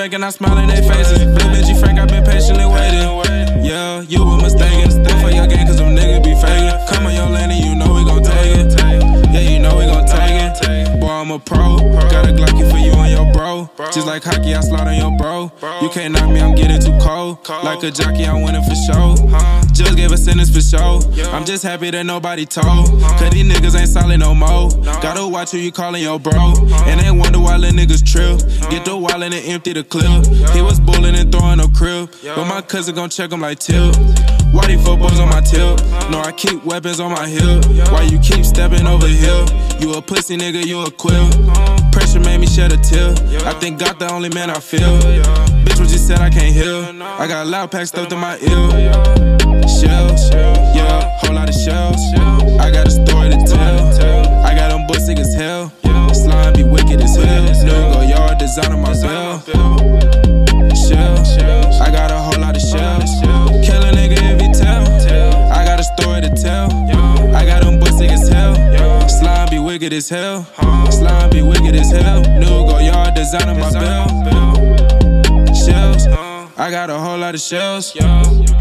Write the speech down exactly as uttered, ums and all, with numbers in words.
back and I smile in their faces. Little bitch, you Frank, I been patiently waiting. Yeah, you were mistaken. Stay for your game, cause them niggas be faking. Come on your lane and you know we gon' take it. Yeah, you know we gon' take it. Boy, I'm a pro. Got a Glocky for you and your bro. Just like hockey, I slide on your bro. You can't knock me, I'm getting too cold. Like a jockey, I'm winning for show. Just gave a sentence for show. I'm just happy that nobody told. Cause these niggas ain't solid no more. Gotta watch who you calling your bro. And they wonder why little niggas trip. Get the wallet and empty the clip. He was bullying and throwing no crib. But my cousin gon' check him like Tip. Why these footballs on my tip? No, I keep weapons on my hip. Why you keep stepping over here? You a pussy nigga, you a quill. Pressure made me shed a tear. I think God the only man I feel. Bitch, what you said I can't hear. I got a loud pack stuffed in my ear. Shells, yeah, whole lot of shells. I got a story to tell. I got them boys sick as hell. Slime be wicked as hell. New go yard design on my bill. Shells, I got a whole lot of shells. Kill a nigga if he tell. I got a story to tell. I got them boys sick as hell. Slime be wicked as hell. Slime be wicked as hell. New go yard design on my bill. Shells, I got a whole lot of shells.